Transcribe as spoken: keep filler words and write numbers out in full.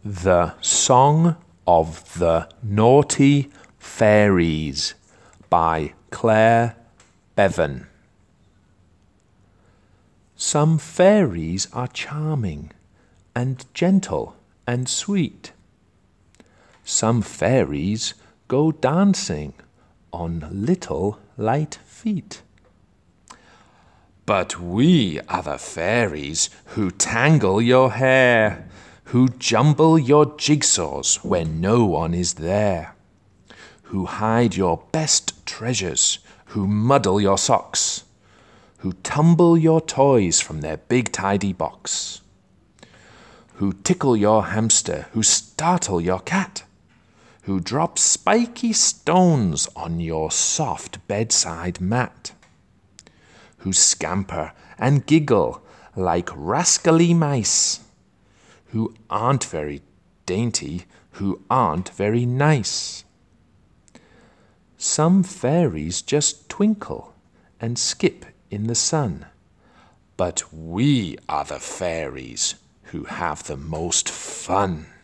The Song of the Naughty Fairies by Claire Bevan. Some fairies are charming and gentle and sweet. Some fairies go dancing on little light feet. But we are the fairies who tangle your hair, who jumble your jigsaws when no one is there, who hide your best treasures, who muddle your socks, who tumble your toys from their big tidy box, who tickle your hamster, who startle your cat, who drop spiky stones on your soft bedside mat, who scamper and giggle like rascally mice, who aren't very dainty, who aren't very nice. Some fairies just twinkle and skip in the sun, but we are the fairies who have the most fun.